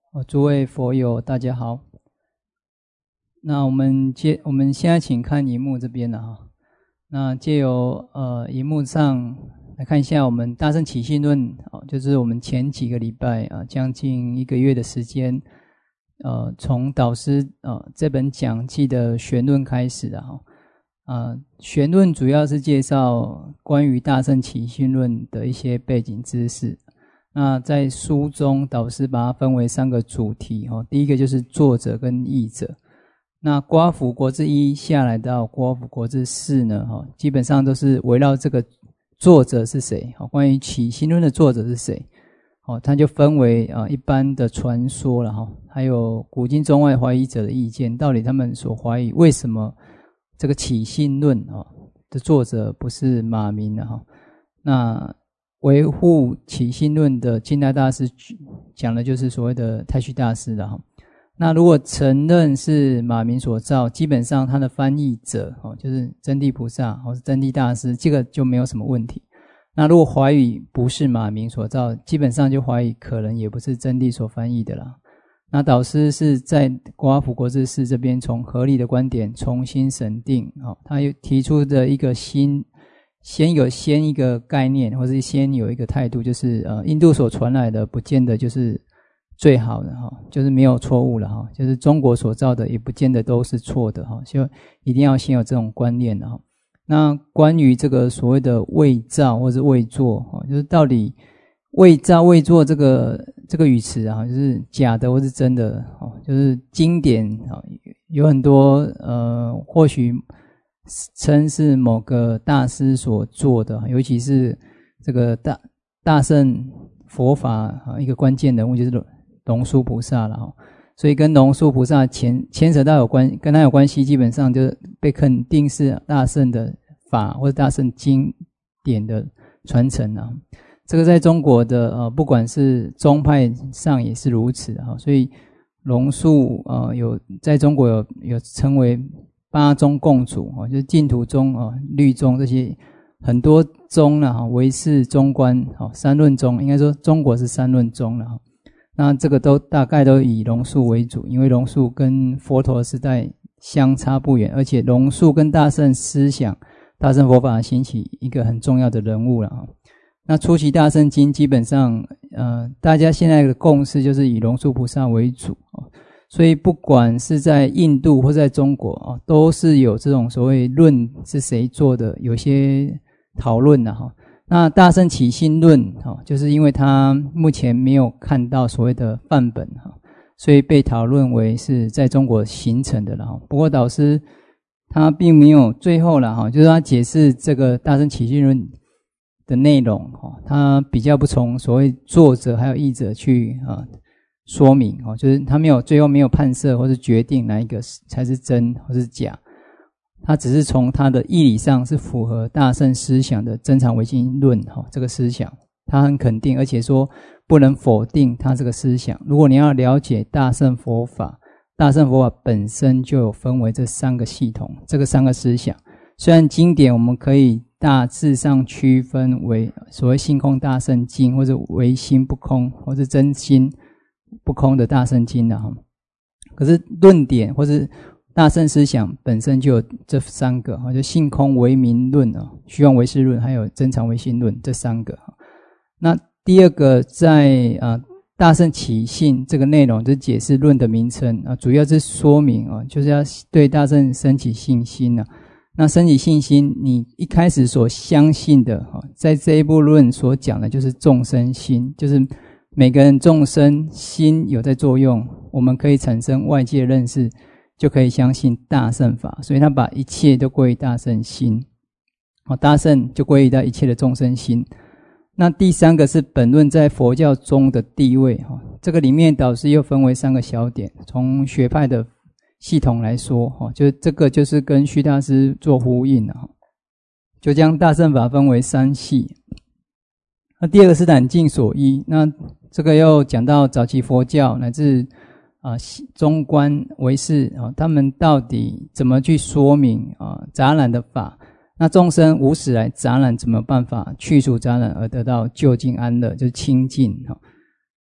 诸位佛友大家好。那我们现在请看荧幕这边了哈。那借由荧幕上来看一下我们大乘起信论，就是我们前几个礼拜将近1个月的时间，从导师这本讲记的玄论开始玄论主要是介绍关于大乘起信论的一些背景知识。那在书中导师把它分为3个主题，第一个就是作者跟译者。那瓜福国志1下来到瓜福国志4呢，基本上都是围绕这个作者是谁，关于起信论的作者是谁，它就分为一般的传说了，还有古今中外怀疑者的意见，到底他们所怀疑为什么这个起信论的作者不是马明了。那维护起信论的近代大师讲的就是所谓的太虚大师了。那如果承认是马明所造，基本上他的翻译者就是真谛菩萨或是真谛大师，这个就没有什么问题。那如果怀疑不是马明所造，基本上就怀疑可能也不是真谛所翻译的啦。那导师是在瓜福国志4这边从合理的观点重新审定，他又提出的一个先一个概念，或是先有一个态度，就是印度所传来的不见得就是最好的，就是没有错误了，就是中国所造的也不见得都是错的，就一定要先有这种观念的。那关于这个所谓的伪造或是伪作，就是到底伪造伪作这个语词就是假的或是真的，就是经典有很多或许称是某个大师所做的，尤其是这个大乘佛法一个关键人物就是龙树菩萨了，所以跟龙树菩萨牵扯到跟他有关系，基本上就被肯定是大乘的法或者大乘经典的传承啊。这个在中国的不管是宗派上也是如此所以龙树在中国有称为8宗共主，就是净土宗律宗这些很多宗了，唯识中观三论宗，应该说中国是三论宗了。那这个大概都以龙树为主，因为龙树跟佛陀的时代相差不远，而且龙树跟大乘思想大乘佛法兴起一个很重要的人物了。那初期大乘经基本上大家现在的共识就是以龙树菩萨为主，所以不管是在印度或在中国都是有这种所谓论是谁做的有些讨论那大乘起信论就是因为他目前没有看到所谓的范本所以被讨论为是在中国形成的了。不过导师他并没有最后了就是他解释这个大乘起信论的内容他比较不从所谓作者还有译者去说明就是他最后没有判设或是决定哪一个才是真或是假，他只是从他的义理上是符合大乘思想的真常唯心论这个思想，他很肯定，而且说不能否定他这个思想。如果你要了解大乘佛法本身就有分为这3个系统，这个3个思想。虽然经典我们可以大致上区分为所谓性空大乘经，或者唯心不空，或是真心不空的大乘经可是论点或是大乘思想本身就有这3个就性空唯名论虚妄唯识论还有真常唯心论这3个。那第二个在大乘起信这个内容就是解释论的名称主要是说明就是要对大乘升起信心那升起信心你一开始所相信的在这一部论所讲的就是众生心，就是每个人众生心有在作用，我们可以产生外界认识，就可以相信大乘法，所以他把一切都归于大乘心大乘就归于到一切的众生心。那第3个是本论在佛教中的地位这个里面导师又分为3个小点，从学派的系统来说就这个就是跟虚大师做呼应就将大乘法分为3系。那第2个是染净所依，那这个又讲到早期佛教乃至中观唯识他们到底怎么去说明杂染的法，那众生无始来杂染怎么办法去除杂染而得到究竟安乐，就是清净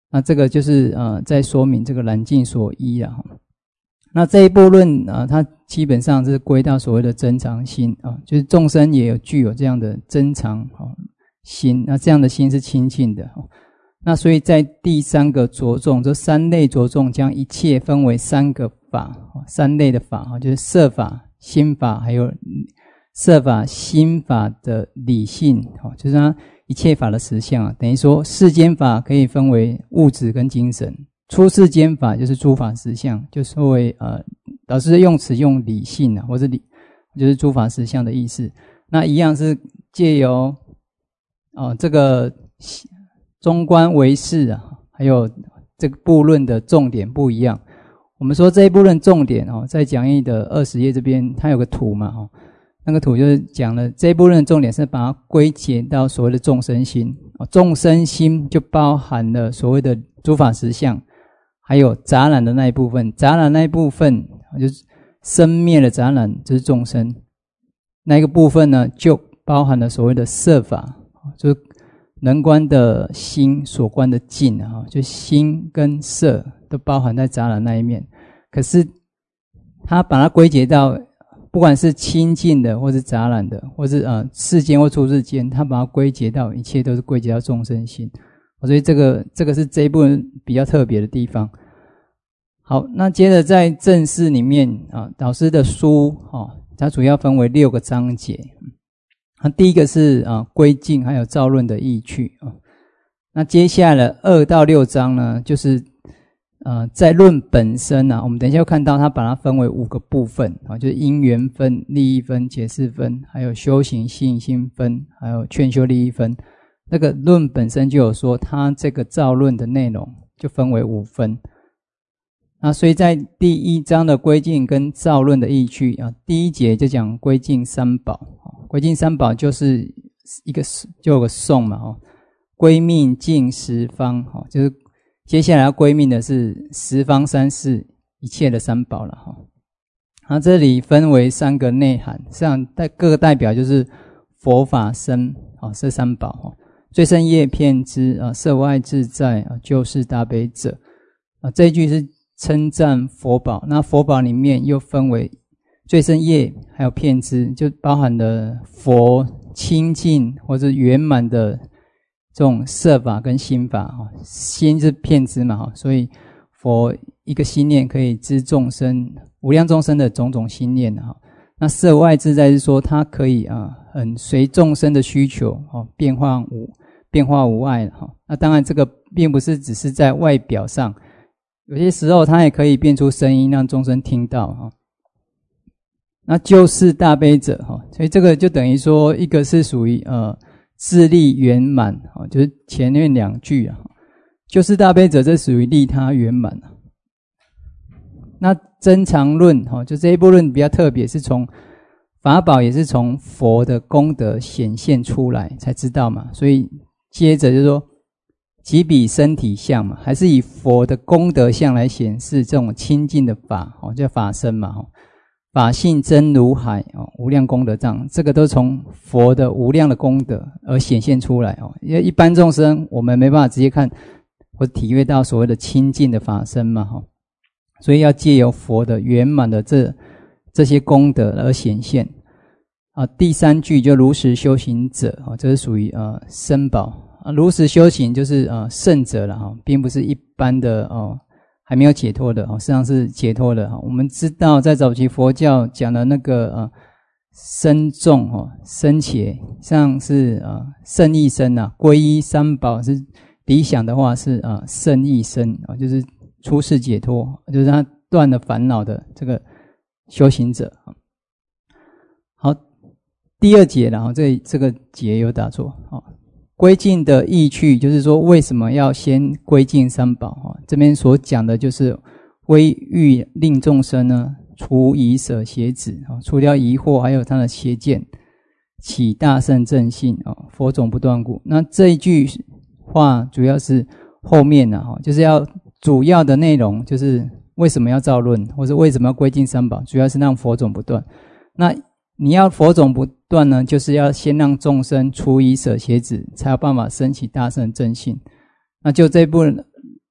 那这个就是在说明这个染净所依啊。那这一部论它基本上是归到所谓的增长心啊，就是众生也有具有这样的增长心，那这样的心是清净的。那所以在第三个着重，这三类着重将一切分为三个法，三类的法就是色法、心法还有色法、心法的理性，就是它一切法的实相等于说世间法可以分为物质跟精神，出世间法就是诸法实相，就说为导师用词用理性或者理，就是诸法实相的意思。那一样是借由这个中观唯识还有这个部论的重点不一样。我们说这一部论重点在讲义的20页这边它有个图嘛，那个图就是讲了这一部论的重点是把它归结到所谓的众生心，众生心就包含了所谓的诸法实相，还有杂染的那一部分，杂染那一部分就是生灭的杂染，就是众生那一个部分呢，就包含了所谓的色法，就是能观的心所观的境就心跟色都包含在杂染那一面。可是他把它归结到不管是清净的或是杂染的，或是世间或出世间，他把它归结到一切都是归结到众生心。所以这个是这一部分比较特别的地方。好，那接着在正式里面导师的书它主要分为6个章节。第一个是归净还有造论的义趣那接下来2到6章呢，就是在论本身我们等一下要看到它把它分为5个部分就是因缘分、利益分、解释分，还有修行信心分，还有劝修利益分。那个论本身就有说它这个造论的内容就分为5分。那所以在第1章的归净跟造论的义趣第1节就讲归净三宝。归净三宝就是就有个颂嘛归命净十方就是接下来要归命的是十方三世一切的三宝了那这里分为3个内涵，实际上各个代表就是佛法僧这三宝最胜业遍知色无碍自在救世大悲者这一句是称赞佛宝。那佛宝里面又分为最胜业还有遍知，就包含了佛清净或者圆满的这种色法跟心法心是遍知嘛所以佛一个心念可以知众生无量众生的种种心念那色无碍自在是说它可以很随众生的需求变化无碍那当然这个并不是只是在外表上，有些时候它也可以变出声音让众生听到那救世大悲者所以这个就等于说一个是属于自利圆满就是前面2句救世大悲者这属于利他圆满那增长论就这一部论比较特别，是从法宝也是从佛的功德显现出来才知道嘛，所以接着就说即彼身体相嘛，还是以佛的功德相来显示这种清净的法叫法身嘛法性真如海无量功德藏，这个都从佛的无量的功德而显现出来因为一般众生我们没办法直接看或体会到所谓的清净的法身嘛所以要借由佛的圆满的这些功德而显现第3句就如实修行者这是属于身宝如实修行就是圣者了并不是一般的还没有解脱的实际上是解脱的我们知道在早期佛教讲的那个僧众僧伽像是圣意僧皈依三宝是理想的话是圣意僧就是出世解脱，就是他断了烦恼的这个修行者好，第2节了这个节有打错归净的义趣就是说为什么要先归净三宝这边所讲的就是为欲令众生呢除疑舍邪子除掉疑惑还有他的邪见，起大乘正信佛种不断故。那这一句话主要是后面就是要主要的内容就是为什么要造论或者为什么要归净三宝，主要是让佛种不断。那你要佛种不断呢，就是要先让众生除疑舍邪子，才有办法升起大乘正信。那就这部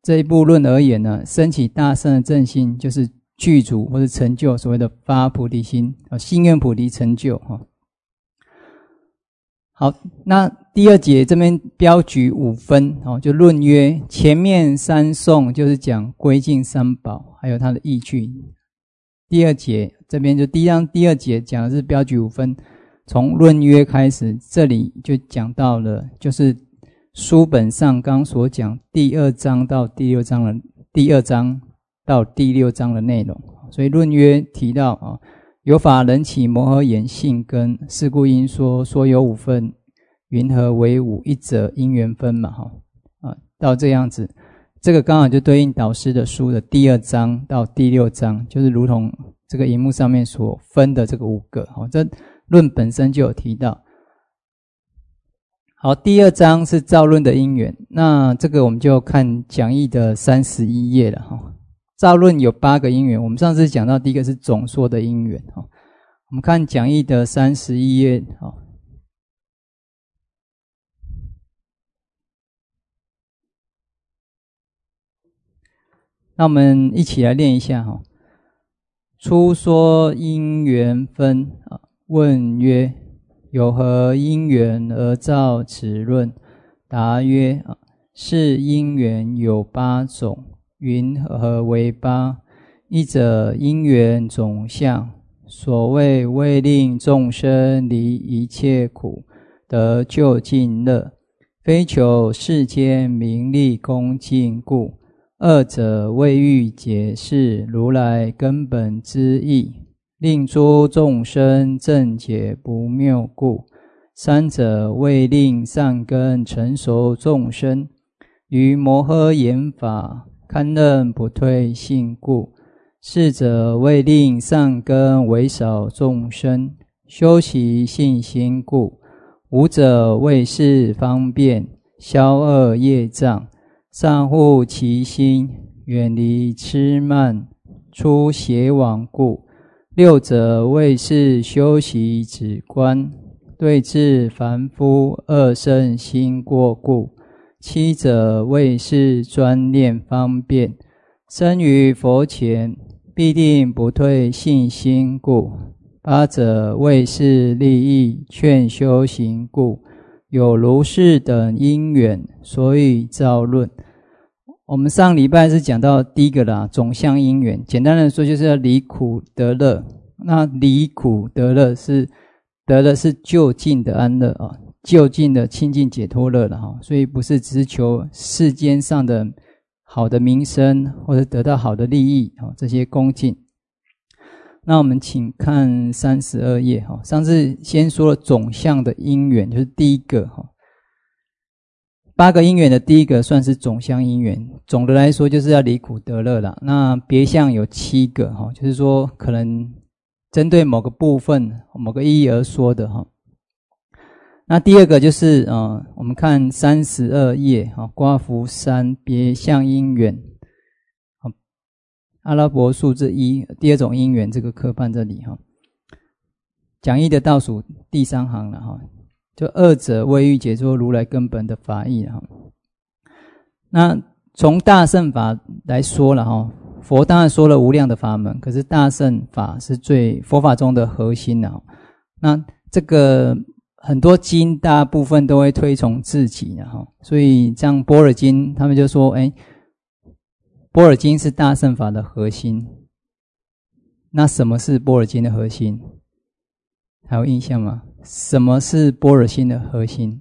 这一部论而言呢，升起大乘的正心，就是具足或者成就所谓的发菩提心，心愿菩提成就。好，那第二节这边标举5分，就论曰，前面3颂就是讲归敬三宝，还有它的依据。第二节这边就第一章第2节讲的是标举5分，从论曰开始，这里就讲到了，就是书本上刚所讲第2章到第2章到第6章的内容。所以论曰提到有法能起摩诃言性根，是故应说有5分，云何为5？一者因缘分嘛，到这样子，这个刚好就对应导师的书的第2章到第6章，就是如同这个荧幕上面所分的这个5个，这论本身就有提到。好，第2章是造论的因缘，那这个我们就看讲义的31页了。造论有8个因缘，我们上次讲到第一个是总说的因缘。我们看讲义的31页。那我们一起来练一下。初说因缘分，问曰，有何因缘而造此论？答曰，是因缘有8种，云何为8？一者因缘总相，所谓为令众生离一切苦，得究竟乐，非求世间名利恭敬故。二者为欲解释如来根本之意，令诸众生正解不谬故。三者为令善根成熟众生，于摩诃言法堪任不退信故。四者为令善根为少众生，修习信心故。五者为是方便消恶业障，善护其心，远离痴慢，出邪往故。六者为是修习止观，对治凡夫恶圣心过故。七者为是专念方便，生于佛前必定不退信心故。八者为是利益劝修行故。有如是等因缘，所以造论。我们上礼拜是讲到第一个啦，总相因缘。简单的说，就是要离苦得乐。那离苦得乐得的是究竟的安乐究竟的清净解脱乐了所以不是只是求世间上的好的名声，或者得到好的利益这些恭敬。那我们请看32页上次先说了总相的因缘，就是第一个8个因缘的第一个算是总相因缘，总的来说就是要离苦得乐啦。那别相有7个就是说可能针对某个部分某个意义而说的那第二个就是我们看32页刮伏3别相因缘阿拉伯数字1第2种因缘，这个科判这里讲义的倒数第3行了就二者为欲解脱如来根本的法义那从大乘法来说了佛当然说了无量的法门，可是大乘法是最佛法中的核心那这个很多经大部分都会推崇自己所以像般若经他们就说般若经是大乘法的核心。那什么是般若经的核心？还有印象吗？什么是般若心的核心？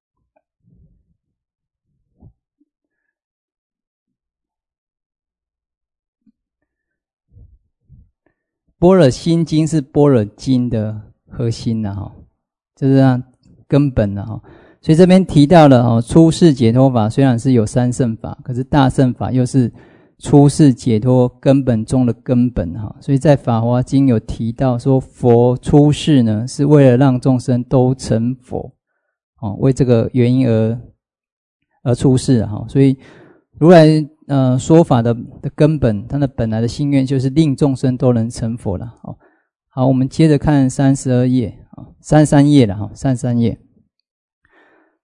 般若心经是般若经的核心就是根本所以这边提到了出世解脱法虽然是有三乘法，可是大乘法又是出世解脱根本中的根本所以在法华经有提到说，佛出世呢是为了让众生都成佛为这个原因而出世所以如来说法的根本，它的本来的心愿就是令众生都能成佛了好，我们接着看32页33页了33页。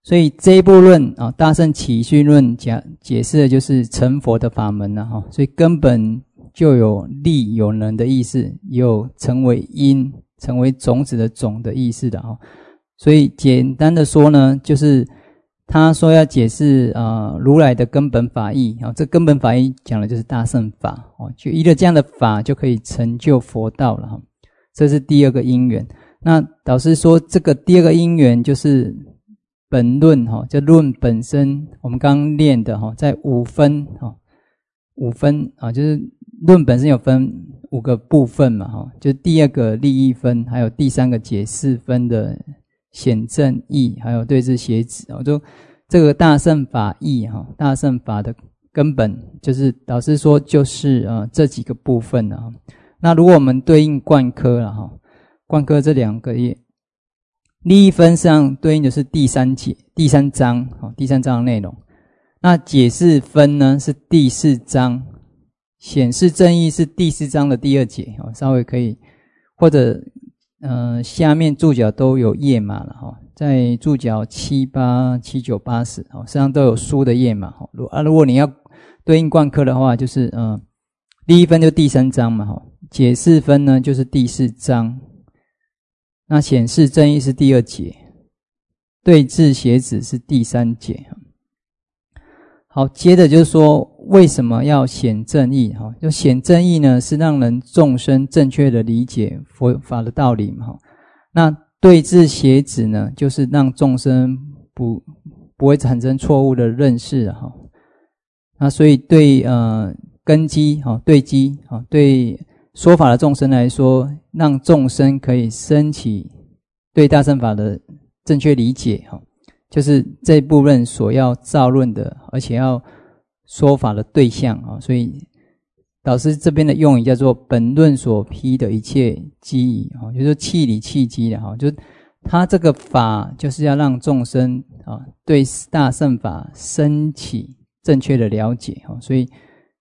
所以这一部论啊，大乘起信论解释的就是成佛的法门了哈。所以根本就有力有能的意思，也有成为因、成为种子的种的意思的哈。所以简单的说呢，就是他说要解释如来的根本法义啊，这根本法义讲的就是大乘法哦，就依着这样的法就可以成就佛道了哈。这是第二个因缘。那导师说这个第二个因缘就是本论哈，这论本身我们刚刚练的哈，在5分哈，5分啊，就是论本身有分5个部分嘛哈，就是第二个立义分，还有第3个解释分的显正义，还有对治邪旨啊，就这个大乘法义哈，大乘法的根本就是导师说就是这几个部分啊。那如果我们对应贯科了哈，贯科这2个页，立义分实际上对应的是第3章第3章的内容。那解释分呢是第4章，显示正义是第4章的第2节稍微可以，或者下面注脚都有页码了哈，在注脚7、8、7、9、80实际上都有书的页码如果你要对应贯科的话，就是立义分就第3章嘛解释分呢就是第4章。那显示正义是第2节，对治邪旨是第3节。好，接着就是说为什么要显正义就显正义呢，是让人众生正确的理解佛法的道理嘛那对治邪旨呢，就是让众生不会产生错误的认识那所以对根基对基对说法的众生来说，让众生可以升起对大乘法的正确理解就是这部分所要造论的，而且要说法的对象所以导师这边的用语叫做本论所披的一切机宜就是气理气机的就是他这个法就是要让众生对大乘法升起正确的了解所以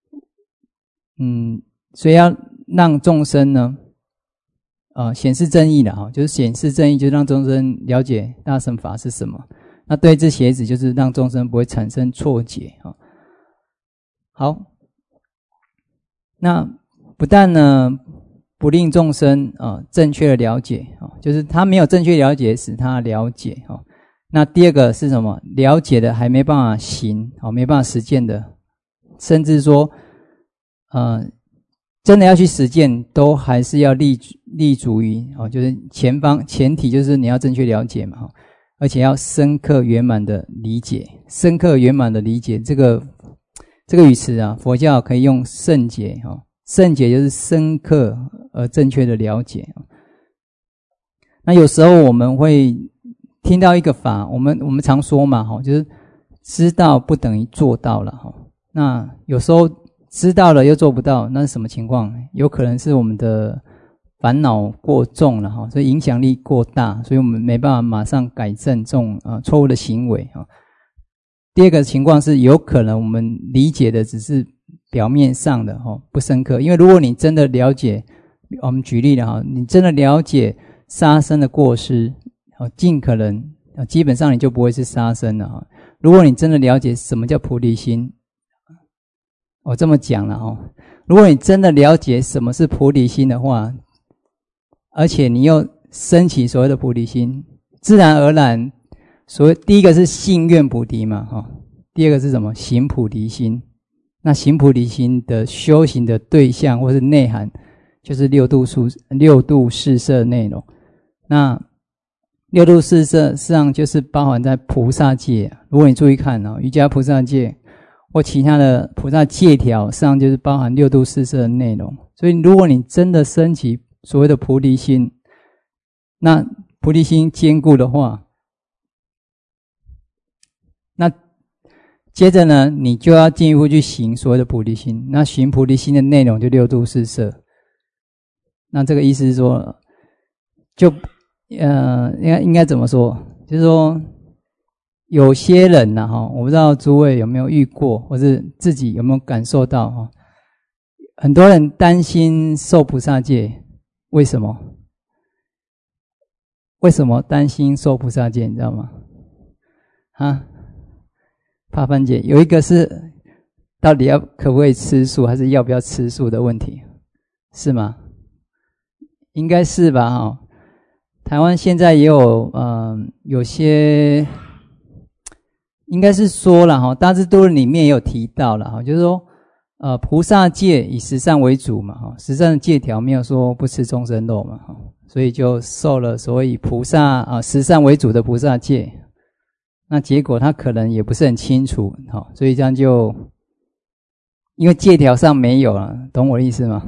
要让众生呢显示正义的就是显示正义，就是让众生了解大乘法是什么。那对治邪旨就是让众生不会产生错解好，那不但呢不令众生正确的了解就是他没有正确了解使他了解那第二个是什么？了解的还没办法行没办法实践的，甚至说真的要去实践，都还是要立足于就是前提就是你要正确了解嘛而且要深刻圆满的理解。深刻圆满的理解这个语词佛教可以用圣解圣解就是深刻而正确的了解那有时候我们会听到一个法，我们常说嘛就是知道不等于做到了那有时候知道了又做不到，那是什么情况？有可能是我们的烦恼过重了所以影响力过大，所以我们没办法马上改正这种错误的行为第二个情况是有可能我们理解的只是表面上的不深刻。因为如果你真的了解，我们举例了你真的了解杀生的过失尽可能基本上你就不会是杀生了如果你真的了解什么叫菩提心，我这么讲了如果你真的了解什么是菩提心的话，而且你又升起所谓的菩提心，自然而然第一个是信愿菩提嘛第二个是什么？行菩提心。那行菩提心的修行的对象或是内涵就是六度四摄内容。那六度四摄实际上就是包含在菩萨戒如果你注意看瑜伽菩萨戒或其他的菩萨戒条，实际上就是包含六度四摄的内容。所以如果你真的升起所谓的菩提心，那菩提心坚固的话，那接着呢你就要进一步去行所谓的菩提心。那行菩提心的内容就六度四摄。那这个意思是说就应该怎么说，就是说有些人我不知道诸位有没有遇过，或是自己有没有感受到很多人担心受菩萨戒。为什么？为什么担心受菩萨戒？你知道吗？ 啊，怕分解有一个是到底可不可以吃素，还是要不要吃素的问题，是吗？应该是吧哈。台湾现在也有有些应该是说了哈，大智度论里面也有提到了哈，就是说菩萨戒以十善为主嘛哈，十善的戒条没有说不吃众生肉嘛哈，所以就受了所谓菩萨十善为主的菩萨戒。那结果他可能也不是很清楚哈，所以这样就因为戒条上没有了，懂我的意思吗？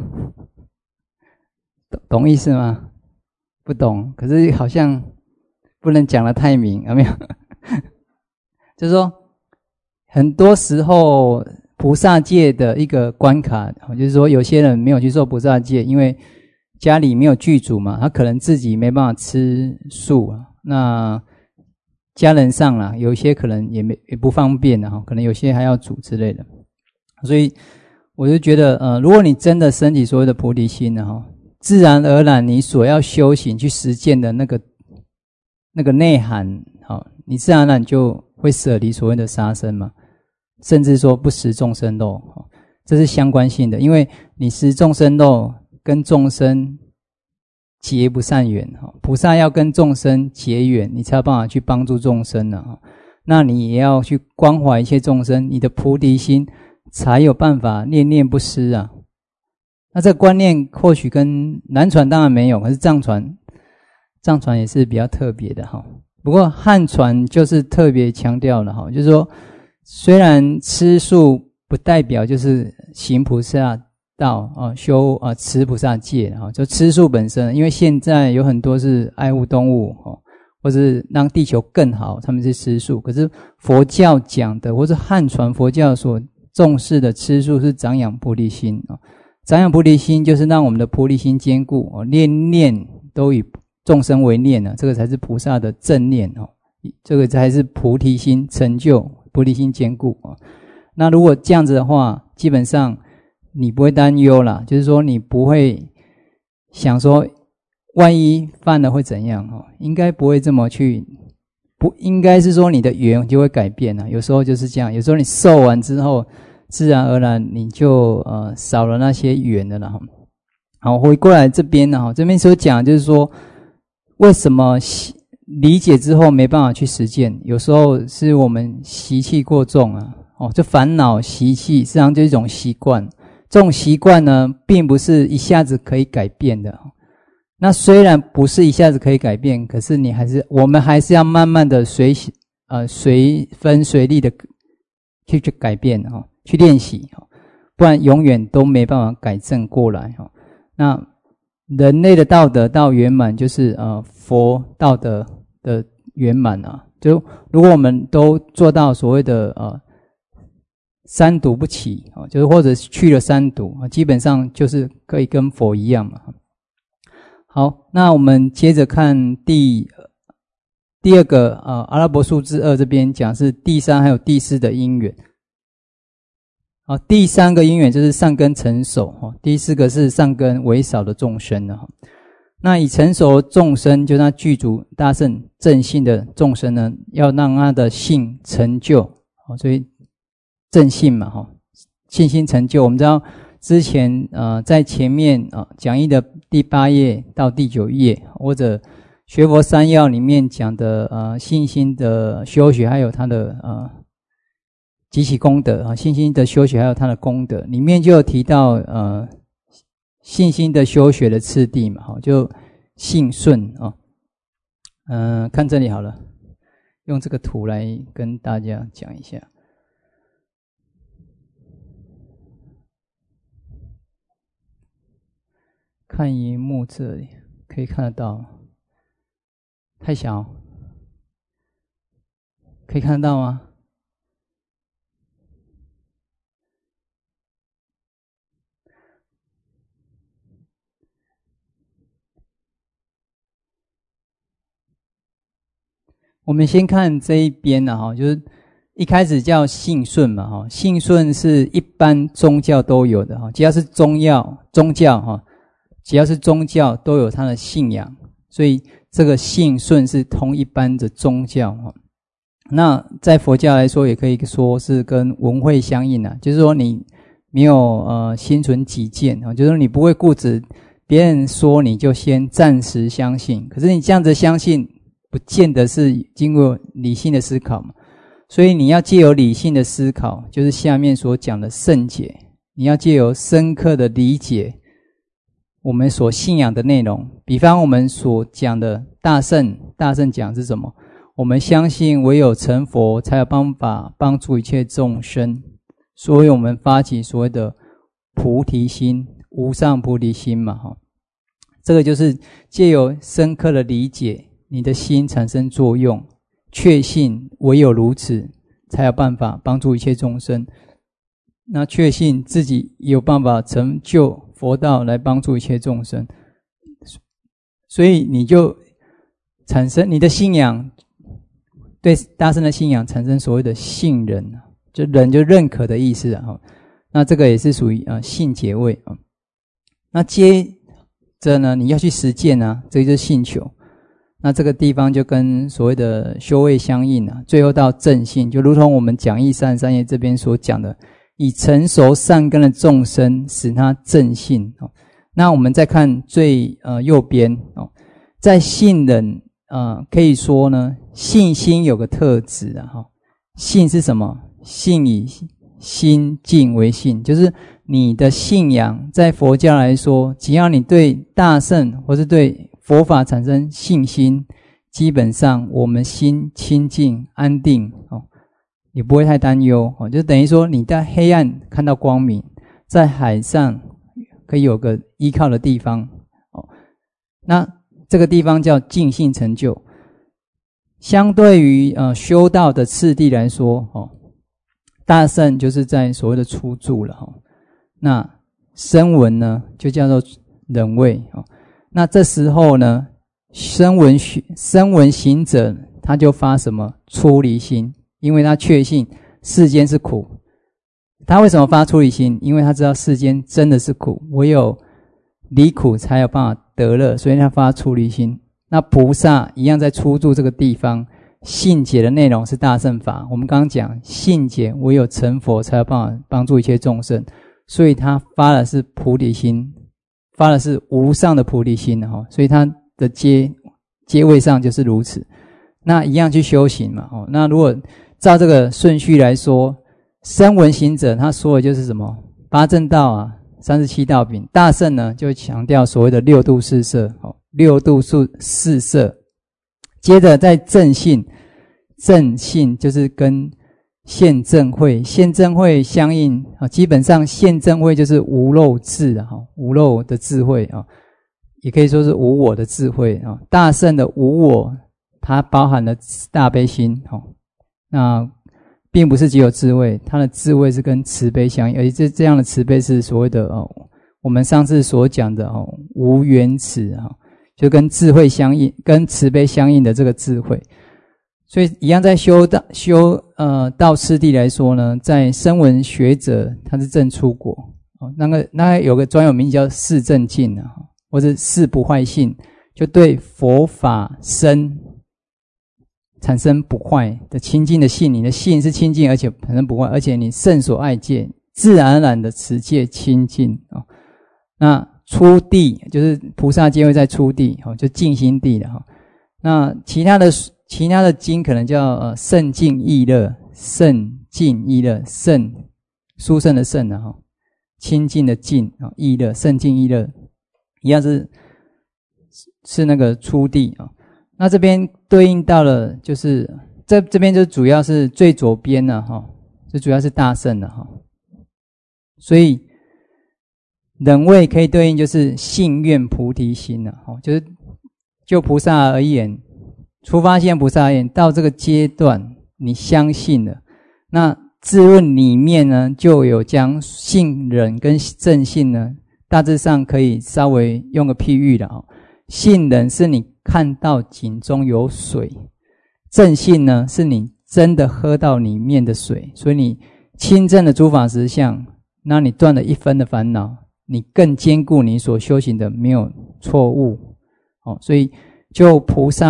懂意思吗？不懂，可是好像不能讲得太明，有没有？就是说，很多时候菩萨戒的一个关卡，就是说有些人没有去受菩萨戒，因为家里没有具足嘛，他可能自己没办法吃素啊。那家人上啦，有一些可能也不方便啊，可能有些还要煮之类的。所以我就觉得，如果你真的升起所谓的菩提心呢，哈。自然而然你所要修行去实践的那个内涵，你自然而然就会舍离所谓的杀生嘛，甚至说不食众生肉，这是相关性的，因为你食众生肉跟众生结不善缘，菩萨要跟众生结缘，你才有办法去帮助众生啊。那你也要去关怀一切众生，你的菩提心才有办法念念不失啊。那这个观念或许跟南传当然没有，可是藏传也是比较特别的哈。不过汉传就是特别强调了哈，就是说虽然吃素不代表就是行菩萨道修持菩萨戒就吃素本身，因为现在有很多是爱护动物或是让地球更好，他们是吃素。可是佛教讲的或是汉传佛教所重视的吃素是长养菩提心长养菩提心就是让我们的菩提心坚固念念都以众生为念这个才是菩萨的正念这个才是菩提心成就，菩提心坚固那如果这样子的话，基本上你不会担忧啦，就是说你不会想说万一犯了会怎样应该不会这么去，不应该是说你的缘就会改变有时候就是这样，有时候你受完之后自然而然你就少了那些缘的了好，回过来这边呢这边所讲就是说为什么理解之后没办法去实践，有时候是我们习气过重这烦恼习气实际上就是一种习惯，这种习惯呢并不是一下子可以改变的那虽然不是一下子可以改变，可是我们还是要慢慢的随分随力的去改变去练习不然永远都没办法改正过来那人类的道德到圆满就是佛道德的圆满就如果我们都做到所谓的三毒不起就是或者去了三毒基本上就是可以跟佛一样嘛。好，那我们接着看第二个阿拉伯数字2这边讲是第3还有第4的因缘第3个因缘就是善根成熟第4个是善根微少的众生那以成熟的众生，就那具足大乘正信的众生呢，要让他的信成就所以正信嘛信心成就。我们知道之前在前面讲义的第8页到第9页，或者学佛三要里面讲的信心的修学，还有它的集起功德信心的修学还有它的功德，里面就有提到信心的修学的次第嘛就信顺看这里好了，用这个图来跟大家讲一下。看萤幕这里可以看得到，太小，可以看得到吗？我们先看这一边就是一开始叫信顺嘛信顺是一般宗教都有的只要是宗教只要是宗教都有它的信仰，所以这个信顺是同一般的宗教那在佛教来说，也可以说是跟闻慧相应啊，就是说你没有心存己见啊，就是说你不会固执别人说你就先暂时相信，可是你这样子相信不见得是经过理性的思考嘛，所以你要藉由理性的思考，就是下面所讲的圣解，你要借由深刻的理解我们所信仰的内容。比方我们所讲的大圣讲是什么？我们相信唯有成佛才有办法帮助一切众生，所以我们发起所谓的菩提心，无上菩提心嘛，这个就是藉由深刻的理解，你的心产生作用，确信唯有如此才有办法帮助一切众生，那确信自己有办法成就佛道来帮助一切众生，所以你就产生你的信仰，对大圣的信仰产生所谓的信任，就人就认可的意思啊。那这个也是属于信解位啊。那接着呢，你要去实践啊，这个就是信求。那这个地方就跟所谓的修位相应啊，最后到正信，就如同我们讲义33页这边所讲的，以成熟善根的众生使他正信。那我们再看最右边在信人可以说呢，信心有个特质啊，信是什么？信以心境为信，就是你的信仰在佛教来说，只要你对大圣或是对佛法产生信心，基本上我们心清净安定也不会太担忧就等于说你在黑暗看到光明，在海上可以有个依靠的地方那这个地方叫净信成就。相对于修道的次第来说大圣就是在所谓的初住了那声闻呢就叫做忍位那这时候呢声闻行者他就发什么出离心，因为他确信世间是苦。他为什么发出离心？因为他知道世间真的是苦，唯有离苦才有办法得乐，所以他发出离心。那菩萨一样在初住这个地方，信解的内容是大乘法。我们刚刚讲信解唯有成佛才有办法帮助一切众生，所以他发的是菩提心，发的是无上的菩提心所以他的阶位上就是如此。那一样去修行嘛那如果照这个顺序来说，声闻行者他说的就是什么八正道37道品，大圣呢就强调所谓的六度四摄六度四摄。接着在正信就是跟现证会相应基本上现证会就是无漏智无漏的智慧也可以说是无我的智慧大圣的无我它包含了大悲心那并不是只有智慧，它的智慧是跟慈悲相应，而且这样的慈悲是所谓的我们上次所讲的无缘慈就跟智慧相应，跟慈悲相应的这个智慧。所以一样在修道次第来说呢，在声闻学者他是正出果那个有个专有名叫四正境或者四不坏性，就对佛法身产生不坏的清净的信，你的信是清净而且产生不坏，而且你甚所爱戒自然而然的持戒清净那初地就是菩萨皆会在初地就净心地了那其他的经可能叫圣净意乐，圣净意乐，圣殊胜的圣清净的净意乐，圣净意乐一样是那个初地那这边对应到了就是这边就主要是最左边这主要是大圣所以忍位可以对应就是信愿菩提心就是就菩萨而言，出发现菩萨而言，到这个阶段你相信了，那自论里面呢就有将信忍跟正信呢大致上可以稍微用个譬喻了信忍是你看到井中有水，正信呢是你真的喝到里面的水，所以你亲证的诸法实相，那你断了一分的烦恼，你更坚固你所修行的没有错误所以就菩萨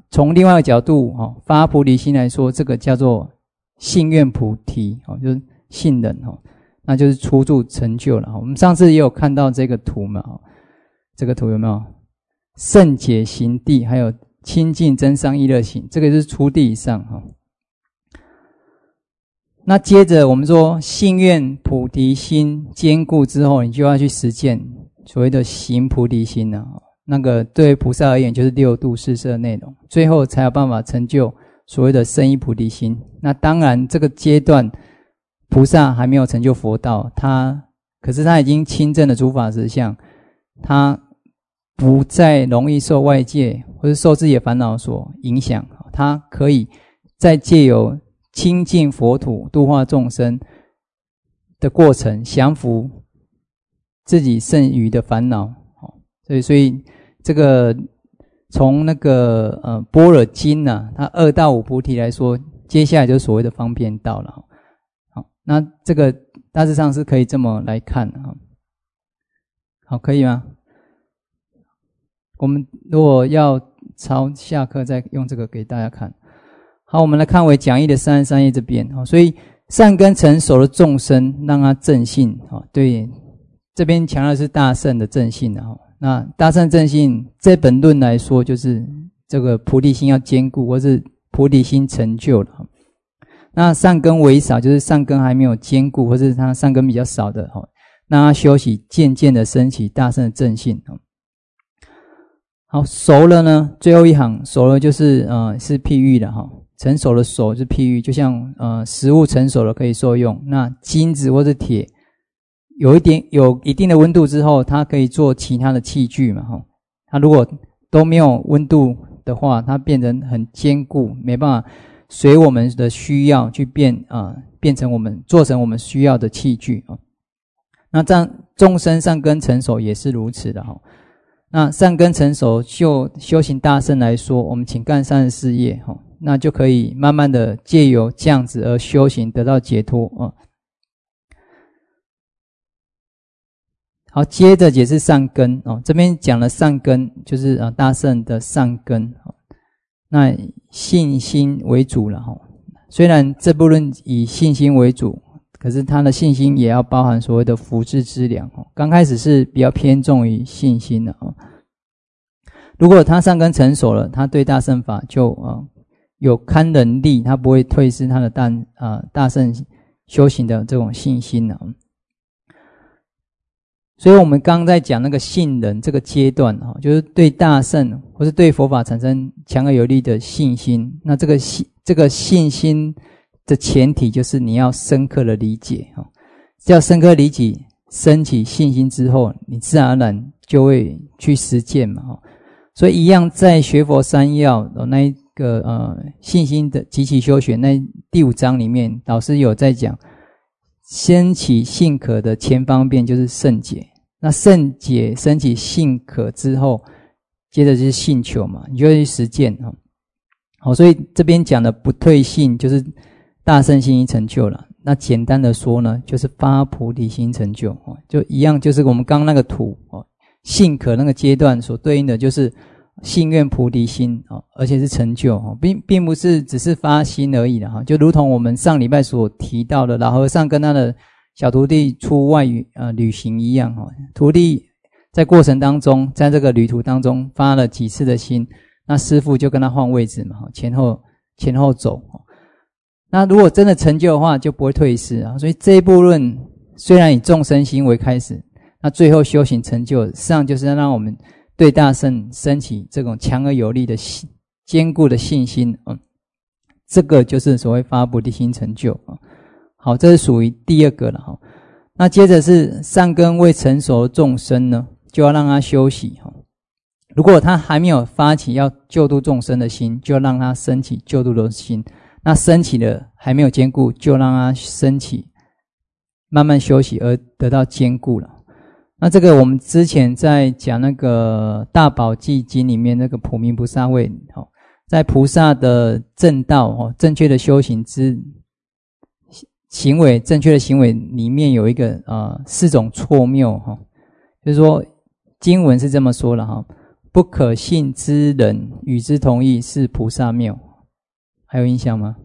从另外一个角度发菩提心来说，这个叫做信愿菩提就是信人那就是初住成就了。我们上次也有看到这个图嘛，这个图有没有？圣解行地，还有清净真上意乐行，这个是初地以上那接着我们说信愿菩提心坚固之后，你就要去实践所谓的行菩提心那个对菩萨而言就是六度四摄内容，最后才有办法成就所谓的圣意菩提心。那当然这个阶段菩萨还没有成就佛道，可是他已经亲证了诸法实相，他不再容易受外界或是受自己的烦恼所影响，他可以在借由亲近佛土度化众生的过程降服自己剩余的烦恼。所以这个从那个般若经它2到5菩提来说，接下来就是所谓的方便道了。好，那这个大致上是可以这么来看好，可以吗？我们如果要抄下课再用这个给大家看。好，我们来看为讲义的33页这边所以善根成熟的众生让他正信对，这边强调的是大乘的正信那大乘正信这本论来说，就是这个菩提心要坚固，或是菩提心成就了。那善根为少，就是善根还没有坚固，或是他善根比较少的让他修习渐渐的升起大乘的正信好，熟了呢，最后一行熟了就是是譬喻的成熟的熟是譬喻，就像食物成熟了可以受用，那金子或是铁有一定的温度之后，它可以做其他的器具嘛它如果都没有温度的话，它变成很坚固，没办法随我们的需要去变成做成我们需要的器具那这样众生善根成熟也是如此的那善根成熟就修行大乘来说，我们请干34页那就可以慢慢的借由这样子而修行得到解脱好，接着解释善根这边讲了善根就是大乘的善根那信心为主了虽然这部论以信心为主，可是他的信心也要包含所谓的福智资粮刚开始是比较偏重于信心的如果他善根成熟了，他对大乘法就有堪忍力，他不会退失他的大乘修行的这种信心所以我们刚刚在讲那个信人这个阶段就是对大乘或是对佛法产生强而有力的信心。那这个信心的前提就是你要深刻的理解只要深刻理解升起信心之后，你自然而然就会去实践嘛所以一样在学佛三要那一个信心的极其修学那第5章里面，老师有在讲升起信可的前方便就是圣解。那圣解升起信可之后，接着就是信求嘛，你就会去实践所以这边讲的不退信就是大乘信心成就了。那简单的说呢，就是发菩提心成就就一样，就是我们刚刚那个图信可那个阶段所对应的就是信愿菩提心而且是成就并不是只是发心而已就如同我们上礼拜所提到的老和尚跟他的小徒弟出外旅行一样徒弟在过程当中，在这个旅途当中发了几次的心，那师父就跟他换位置嘛前后走那如果真的成就的话就不会退失所以这一部论虽然以众生心为开始，那最后修行成就实际上就是要让我们对大乘升起这种强而有力的坚固的信心这个就是所谓发菩提心成就好，这是属于第2个了那接着是善根未成熟的众生呢，就要让他休息如果他还没有发起要救度众生的心，就让他升起救度的心。那升起了还没有坚固，就让他升起慢慢休息而得到坚固了。那这个我们之前在讲那个大宝济经里面那个普明菩萨会在菩萨的正道正确的修行之行为，正确的行为里面有一个4种错谬就是说经文是这么说了不可信之人与之同意，是菩萨谬。还有印象吗？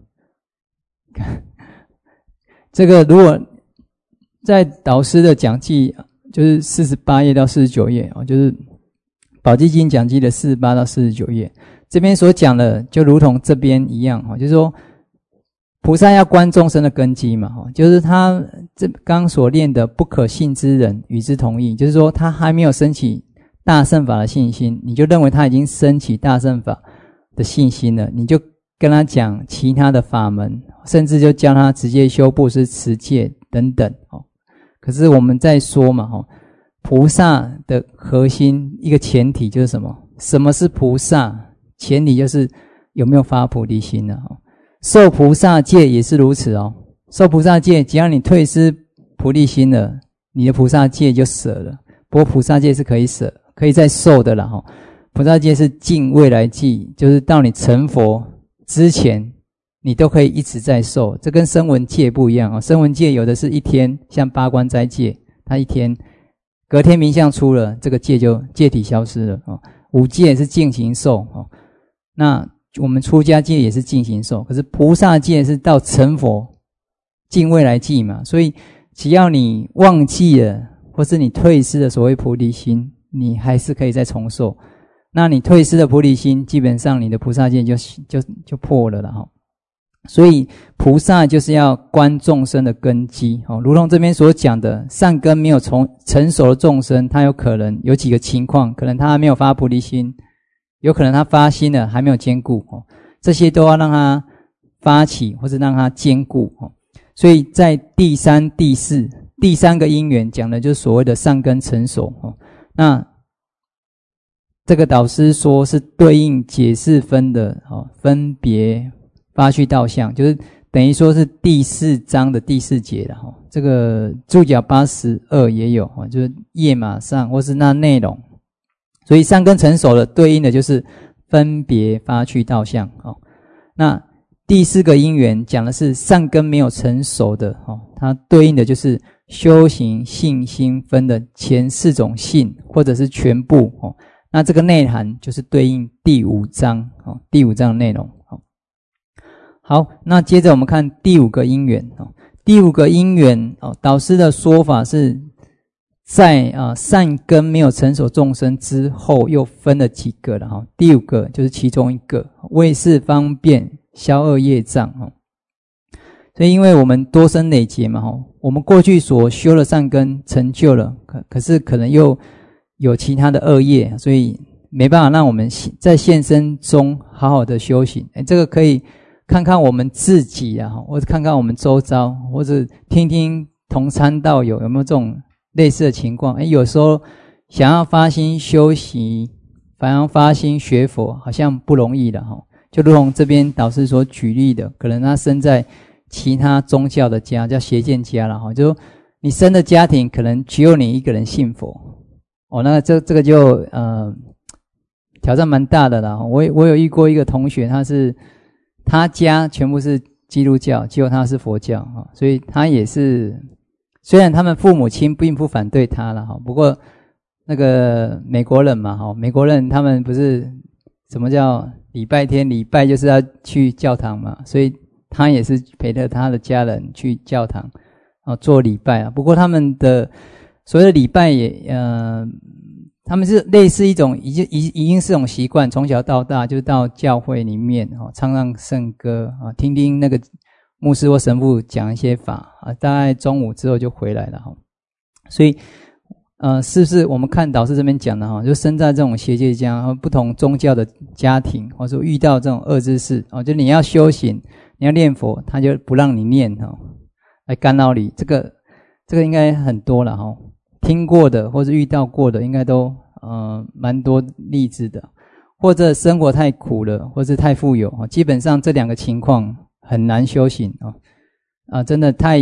这个如果在导师的讲记，就是48页到49页，就是宝积经讲记的48到49页，这边所讲的就如同这边一样，就是说菩萨要观众生的根基嘛，就是他这刚所练的不可信之人与之同意，就是说他还没有升起大乘法的信心，你就认为他已经升起大乘法的信心了，你就跟他讲其他的法门，甚至就教他直接修布施、持戒等等。可是我们在说嘛，菩萨的核心一个前提就是什么？什么是菩萨？前提就是有没有发菩提心呢？受菩萨戒也是如此哦。受菩萨戒，只要你退失菩提心了，你的菩萨戒就舍了。不过菩萨戒是可以舍，可以再受的啦。菩萨戒是尽未来际，就是到你成佛之前，你都可以一直在受。这跟声闻戒不一样。声闻戒有的是一天，像八关斋戒，它一天，隔天名相出了，这个戒体消失了。五戒是进行受。那我们出家戒也是进行受，可是菩萨戒是到成佛尽未来际嘛，所以只要你忘记了，或是你退失了所谓菩提心，你还是可以再重受。那你退失的菩提心，基本上你的菩萨戒就破了啦。所以菩萨就是要观众生的根基，如同这边所讲的，善根没有成熟的众生，他有可能有几个情况，可能他还没有发菩提心，有可能他发心了还没有坚固，这些都要让他发起，或是让他坚固。所以在第三个因缘讲的就是所谓的善根成熟。那这个导师说是对应解释分的分别发趣道相，就是等于说是第4章的第4节了。这个注脚82也有，就是页码上或是那内容。所以善根成熟的对应的就是分别发趣道相。那第4个因缘讲的是善根没有成熟的，它对应的就是修行信心分的前4种性，或者是全部。那这个内涵就是对应第5章，第5章的内容。好，那接着我们看第5个因缘。第5个因缘，导师的说法是在善根没有成熟众生之后又分了几个了。第5个就是其中一个，为是方便消恶业障。所以因为我们多生累劫嘛，我们过去所修的善根成就了，可是可能又有其他的恶业，所以没办法让我们在现生中好好的修行。这个可以看看我们自己啊，或者看看我们周遭，或者听听同参道友有没有这种类似的情况。有时候想要发心修习，反而发心学佛好像不容易的。就如同这边导师所举例的，可能他生在其他宗教的家，叫邪见家啦，就你生的家庭可能只有你一个人信佛。那这个就挑战蛮大的啦。我有遇过一个同学，他家全部是基督教，结果他是佛教，所以他也是，虽然他们父母亲并不反对他啦，不过那个美国人嘛，美国人他们不是什么叫礼拜天礼拜就是要去教堂嘛，所以他也是陪着他的家人去教堂做礼拜啊。不过他们的所谓的礼拜也他们是类似一种已经是一种习惯，从小到大就到教会里面唱唱圣歌听听那个牧师或神父讲一些法大概中午之后就回来了。所以是不是我们看导师这边讲的就生在这种邪界家不同宗教的家庭，或者说遇到这种恶知识就你要修行你要念佛，他就不让你念来干扰你。这个应该很多了听过的或是遇到过的应该都蛮多例子的，或者生活太苦了，或是太富有基本上这2个情况很难修行真的太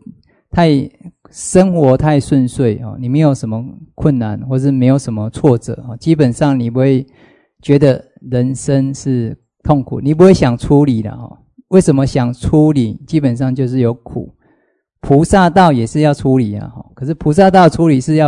生活太顺遂你没有什么困难或是没有什么挫折基本上你不会觉得人生是痛苦，你不会想出离的为什么想出离？基本上就是有苦。菩萨道也是要出离可是菩萨道出离是要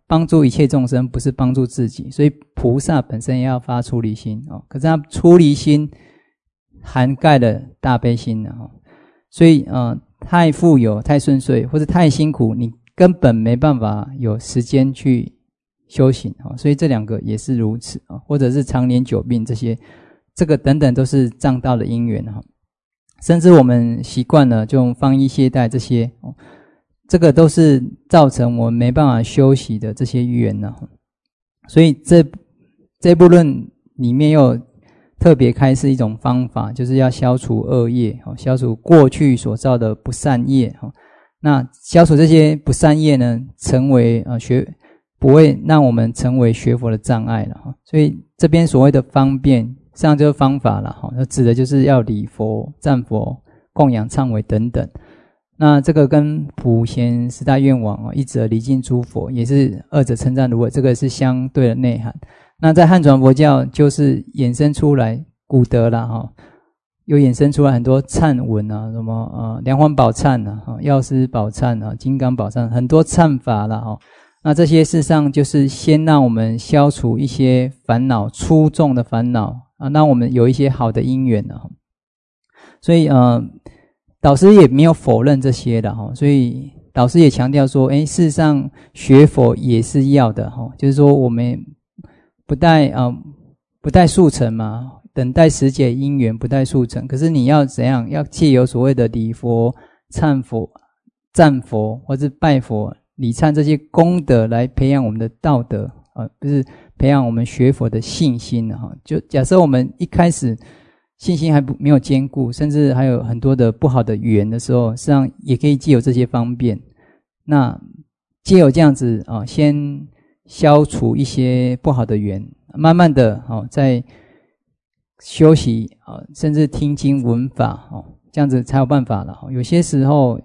帮助一切众生，不是帮助自己，所以菩萨本身也要发出离心可是他出离心涵盖了大悲心所以太富有太顺遂或者太辛苦，你根本没办法有时间去修行所以这两个也是如此或者是常年久病这个等等都是障道的因缘甚至我们习惯了就放逸懈怠这些这个都是造成我们没办法休息的这些缘所以这部论里面又特别开示一种方法，就是要消除恶业消除过去所造的不善业那消除这些不善业呢，成为不会让我们成为学佛的障碍了所以这边所谓的方便实际上就是方法了指的就是要礼佛、赞佛、供养、忏悔等等。那这个跟普贤十大愿王一者礼敬诸佛也是二者称赞如来，这个是相对的内涵。那在汉传佛教就是衍生出来古德啦又衍生出来很多忏文什么梁皇宝忏药师宝忏金刚宝忏，很多忏法啦那这些事实上就是先让我们消除一些烦恼，粗重的烦恼让我们有一些好的因缘所以导师也没有否认这些的所以导师也强调说事实上学佛也是要的就是说我们不待速成嘛，等待时节因缘，不待速成，可是你要怎样，要藉由所谓的礼佛、忏佛、赞佛或是拜佛、礼忏这些功德来培养我们的道德不是培养我们学佛的信心就假设我们一开始信心还没有坚固，甚至还有很多的不好的缘的时候，实际上也可以藉由这些方便，那藉由这样子先消除一些不好的缘，慢慢的再修习甚至听经闻法这样子才有办法了有些时候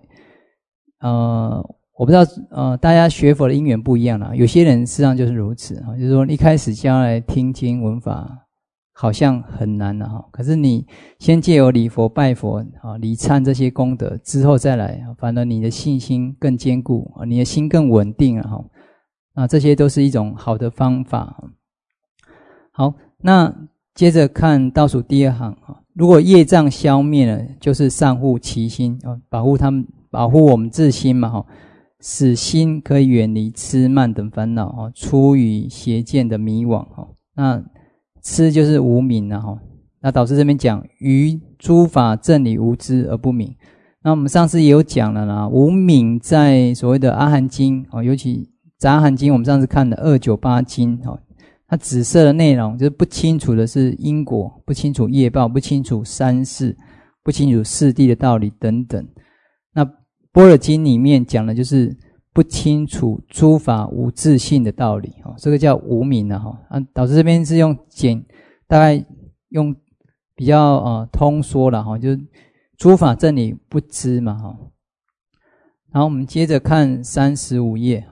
我不知道大家学佛的因缘不一样啦，有些人实际上就是如此就是说一开始将来听经闻法好像很难可是你先藉由礼佛拜佛礼忏这些功德之后再来，反而你的信心更坚固，你的心更稳定这些都是一种好的方法。好，那接着看倒数第二行如果业障消灭了，就是善护其心保护我们自心嘛使心可以远离痴慢等烦恼出于邪见的迷惘那痴就是无明那导师这边讲于诸法正理无知而不明。那我们上次也有讲了啦，无明在所谓的阿含经尤其杂含经我们上次看的298经它指涉的内容就是不清楚的是因果，不清楚业报，不清楚三世，不清楚四谛的道理等等。那般若经里面讲的就是不清楚诸法无自性的道理这个叫无明导致这边是大概用比较通说了就是诸法正理不知嘛然后我们接着看35页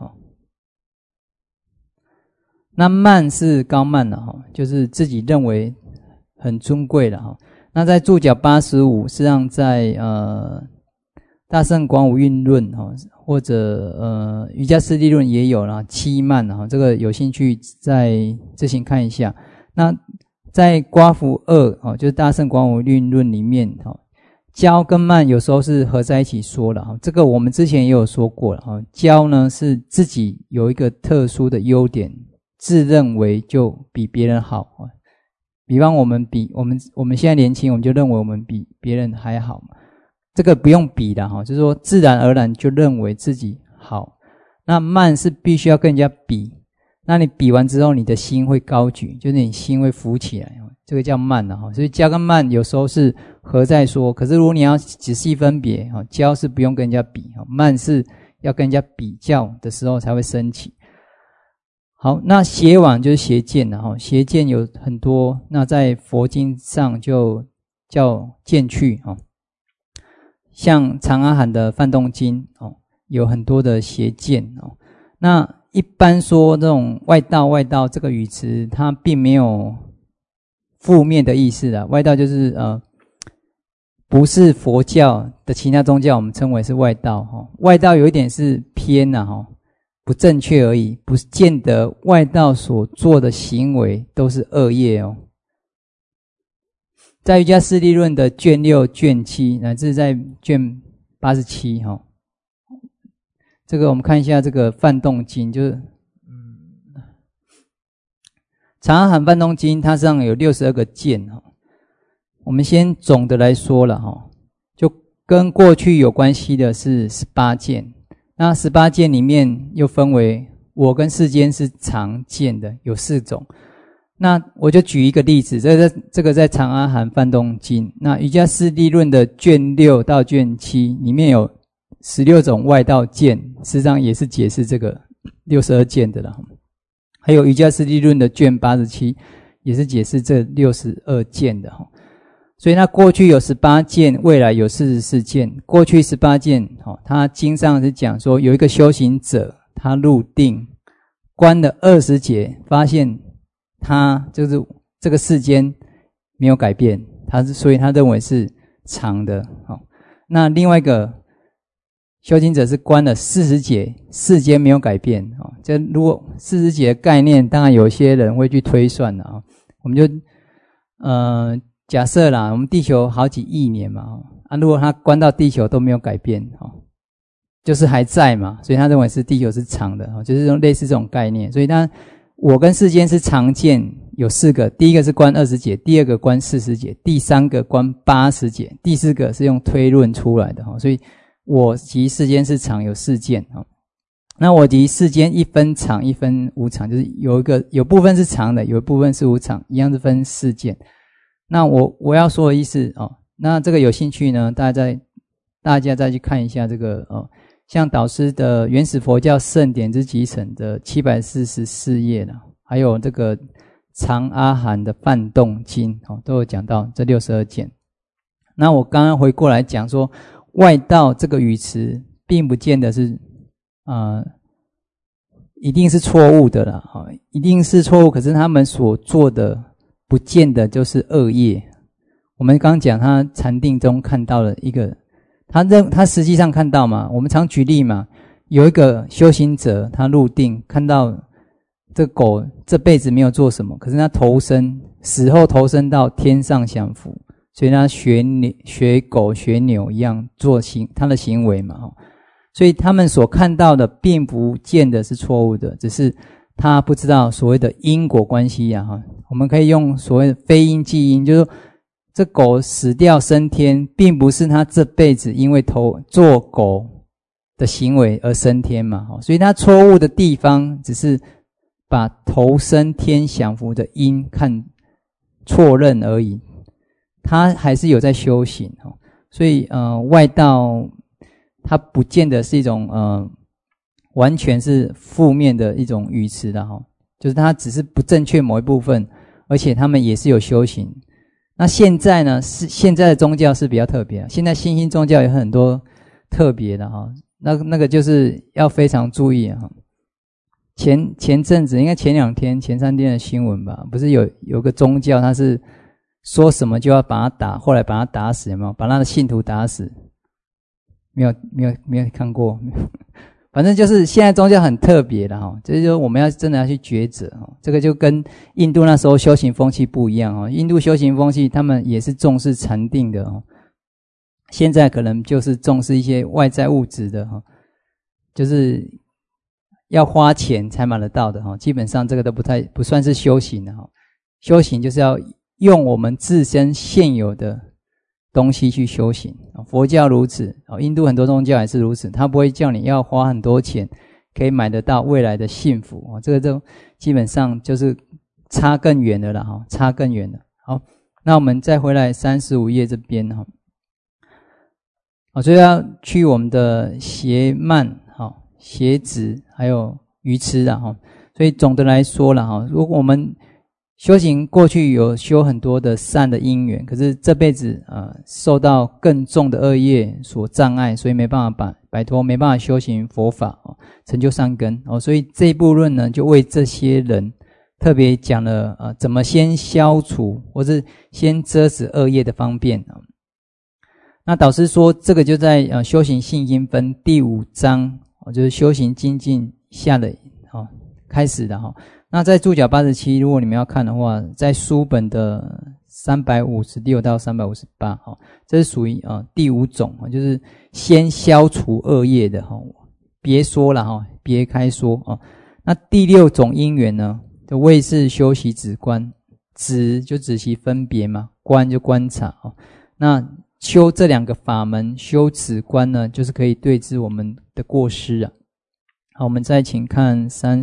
那慢是高慢就是自己认为很尊贵了那在注脚85实际上在大乘广无蕴论或者瑜伽师地论也有啦七慢这个有兴趣再自行看一下。那在刮符2就是大乘广无蕴论里面教跟慢有时候是合在一起说了这个我们之前也有说过了教呢是自己有一个特殊的优点，自认为就比别人好比方我们现在年轻，我们就认为我们比别人还好嘛，这个不用比的就是说自然而然就认为自己好。那慢是必须要跟人家比，那你比完之后你的心会高举，就是你心会浮起来，这个叫慢所以教跟慢有时候是合在说，可是如果你要仔细分别教是不用跟人家比，慢是要跟人家比较的时候才会升起。好，那邪往就是邪见邪见有很多，那在佛经上就叫见趣像长阿含的梵动经有很多的邪见那一般说这种外道这个语词它并没有负面的意思外道就是不是佛教的其他宗教我们称为是外道外道有一点是偏不正确而已，不见得外道所做的行为都是恶业哦。在瑜伽师地论的卷6、卷7，乃至在卷87哈，这个我们看一下这个梵动经，就是长阿含梵动经，它上有62个见哈。我们先总的来说了哈，就跟过去有关系的是18见。那18见里面又分为我跟世间是常见的，有4种。那我就举一个例子，这个在长阿含梵动经，那瑜伽师地论的卷6到卷7里面有16种外道见，实际上也是解释这个62见的了。还有瑜伽师地论的卷87也是解释这62见的。所以它过去有18见，未来有44见。过去18见，它经上是讲说有一个修行者，他入定观了20劫，发现他就是这个世间没有改变，所以他认为是常的。那另外一个修行者是观了40劫，世间没有改变。这如果40劫的概念，当然有些人会去推算了。我们就假设啦，我们地球好几亿年嘛，如果他观到地球都没有改变，就是还在嘛，所以他认为是地球是常的，就是类似这种概念。所以我跟世间是常见有4个，第一个是观20劫，第二个观40劫，第三个观80劫，第四个是用推论出来的。所以我及世间是常有4件。那我及世间一分常一分无常，就是有部分是常的，有部分是无常，一样是分4件。那我要说的意思那这个有兴趣呢，大家再去看一下这个像导师的原始佛教圣典之集成的744页了，还有这个长阿含的梵动经都有讲到这62件。那我刚刚回过来讲说，外道这个语词并不见得是一定是错误的啦，一定是错误，可是他们所做的不见得就是恶业。我们刚讲他禅定中看到了一个，他实际上看到嘛，我们常举例嘛，有一个修行者，他入定看到这狗这辈子没有做什么，可是他死后投身到天上享福，所以他学狗学牛一样做他的行为嘛。所以他们所看到的并不见得是错误的，只是他不知道所谓的因果关系我们可以用所谓的非因即因，就是说这狗死掉升天，并不是他这辈子因为做狗的行为而升天嘛。所以他错误的地方只是把投升天享福的因看错认而已，他还是有在修行。所以外道它不见得是一种完全是负面的一种语词的就是它只是不正确某一部分，而且他们也是有修行。那现在呢，现在的宗教是比较特别，现在新兴宗教有很多特别的那个就是要非常注意前阵子应该前2天前3天的新闻吧，不是有个宗教他是说什么就要把他打，后来把他打死，有没有？把他的信徒打死。没有看过，反正就是现在宗教很特别的就是说我们真的要去抉择这个就跟印度那时候修行风气不一样印度修行风气他们也是重视禅定的现在可能就是重视一些外在物质的就是要花钱才买得到的基本上这个都不算是修行的修行就是要用我们自身现有的东西去修行，佛教如此，印度很多宗教也是如此，他不会叫你要花很多钱可以买得到未来的幸福，这个就基本上就是差更远的了差更远的。好，那我们再回来35页这边所以要去我们的邪慢邪执还有愚痴所以总的来说啦如果我们修行过去有修很多的善的因缘，可是这辈子受到更重的恶业所障碍，所以没办法摆脱，没办法修行佛法成就善根所以这一部论呢就为这些人特别讲了怎么先消除或是先遮止恶业的方便那导师说这个就在修行性因分第5章就是修行精进下的开始的那在注脚87，如果你们要看的话，在书本的356到358这是属于第5种就是先消除恶业的别说了别开说那第6种因缘呢，就谓是修习止观，止就止息分别嘛，观就观察那修这2个法门，修止观呢，就是可以对治我们的过失好，我们再请看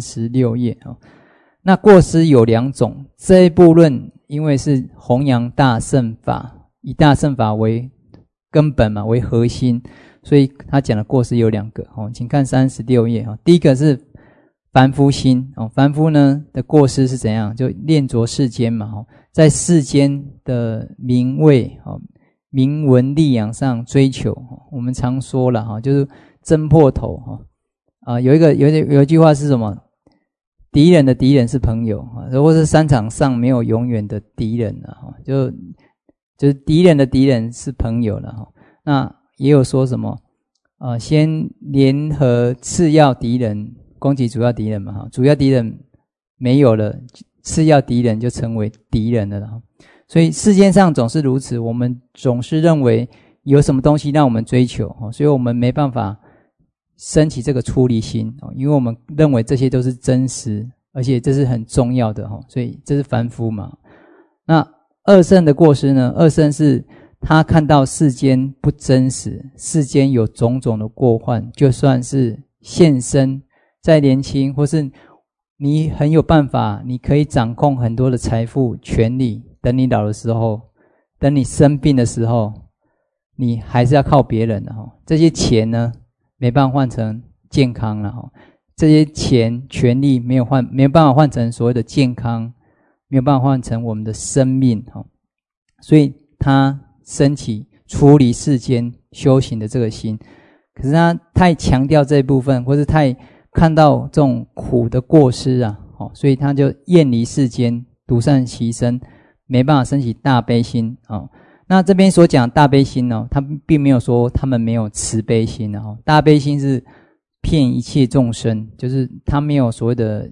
36页那过失有2种，这一部论因为是弘扬大乘法，以大乘法为根本嘛，为核心，所以他讲的过失有2个请看36页第一个是凡夫心凡夫呢的过失是怎样？就恋着世间嘛在世间的名位名闻利养上追求我们常说了就是争破头有一句话是什么？敌人的敌人是朋友或是商场上没有永远的敌人就是敌人的敌人是朋友了那也有说什么先联合次要敌人攻击主要敌人嘛主要敌人没有了，次要敌人就成为敌人了所以世间上总是如此，我们总是认为有什么东西让我们追求所以我们没办法升起这个出离心因为我们认为这些都是真实，而且这是很重要的所以这是凡夫嘛。那二圣的过失呢？二圣是他看到世间不真实，世间有种种的过患，就算是现身再年轻，或是你很有办法，你可以掌控很多的财富权利，等你老的时候，等你生病的时候，你还是要靠别人的这些钱呢没办法换成健康了这些钱权利没有办法换成所谓的健康，没有办法换成我们的生命所以他升起出离世间修行的这个心，可是他太强调这一部分，或是太看到这种苦的过失所以他就厌离世间，独善其身，没办法升起大悲心那这边所讲大悲心他并没有说他们没有慈悲心大悲心是遍一切众生，就是他没有所谓的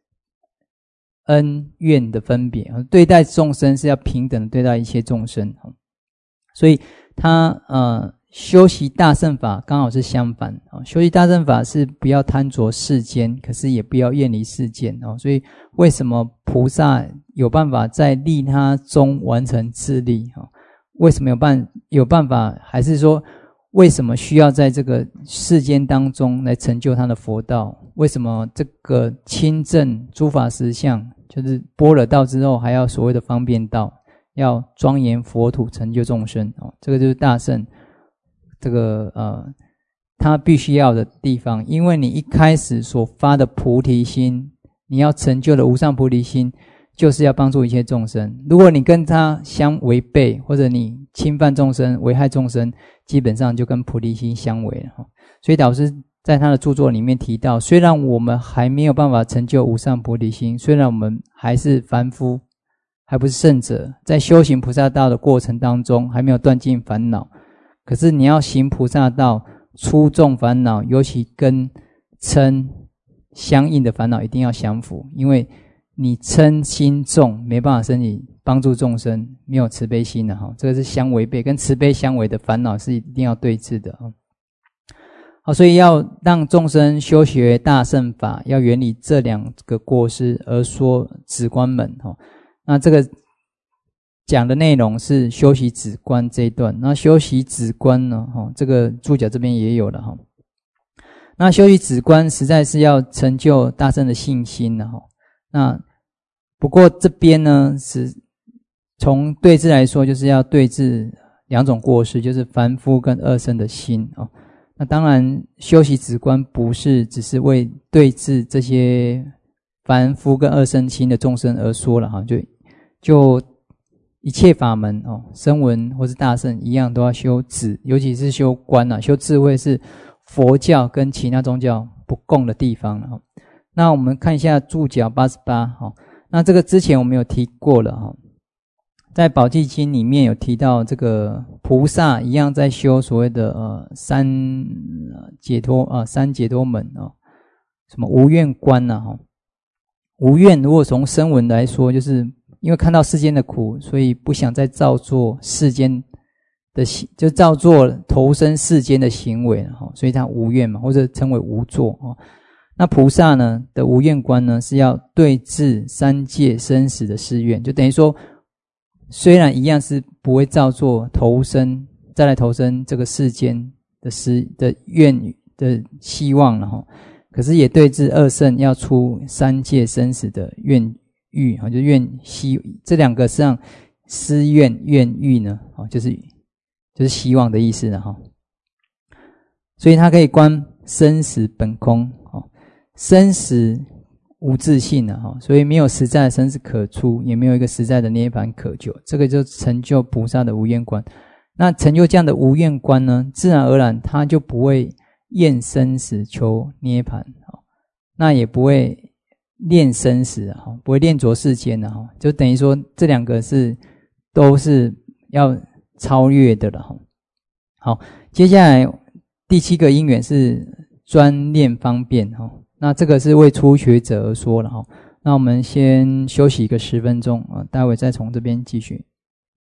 恩怨的分别，对待众生是要平等的对待一切众生所以他修习大乘法刚好是相反修习大乘法是不要贪着世间，可是也不要厌离世间所以为什么菩萨有办法在利他中完成自利为什么有办法，还是说为什么需要在这个世间当中来成就他的佛道？为什么这个亲证诸法实相，就是般若道之后还要所谓的方便道，要庄严佛土成就众生这个就是大乘这个他必须要的地方。因为你一开始所发的菩提心，你要成就的无上菩提心，就是要帮助一切众生。如果你跟他相违背，或者你侵犯众生危害众生，基本上就跟菩提心相违了所以导师在他的著作里面提到，虽然我们还没有办法成就无上菩提心，虽然我们还是凡夫，还不是圣者，在修行菩萨道的过程当中还没有断尽烦恼，可是你要行菩萨道，出众烦恼，尤其跟嗔相应的烦恼一定要降伏，因为你嗔心重，没办法升起帮助众生，没有慈悲心的这个是相违背，跟慈悲相违的烦恼是一定要对治的好，所以要让众生修学大乘法，要远离这2个过失，而说止观门那这个讲的内容是修习止观这一段。那修习止观呢这个注脚这边也有了那修习止观实在是要成就大乘的信心那不过这边呢是从对治来说，就是要对治2种过失，就是凡夫跟二圣的心那当然修习止观不是只是为对治这些凡夫跟二圣心的众生而说了就一切法门声闻或是大乘一样都要修止，尤其是修观修智慧是佛教跟其他宗教不共的地方那我们看一下注脚88那这个之前我们有提过了在宝积经里面有提到，这个菩萨一样在修所谓的三解脱门什么无怨观啊哈。无怨如果从声闻来说，就是因为看到世间的苦，所以不想再造作世间的就造作投身世间的行为哈，所以他无怨嘛，或者称为无作哦。那菩萨呢的无怨观呢，是要对治三界生死的誓愿，就等于说，虽然一样是不会造作再来投身这个世间的愿的希望了哈，可是也对治二圣要出三界生死的愿欲哈，就愿希这两个实际上思愿愿欲呢，就是希望的意思了哈。所以他可以观生死本空哦。生死无自性了哈，所以没有实在的生死可出，也没有一个实在的涅槃可求，这个就成就菩萨的无怨观。那成就这样的无怨观呢，自然而然他就不会厌生死求涅槃，那也不会恋生死，不会恋着世间，就等于说这两个都是要超越的了。好，接下来第7个因缘是专念方便，那这个是为初学者而说了。那我们先休息一个10分钟，待会再从这边继续。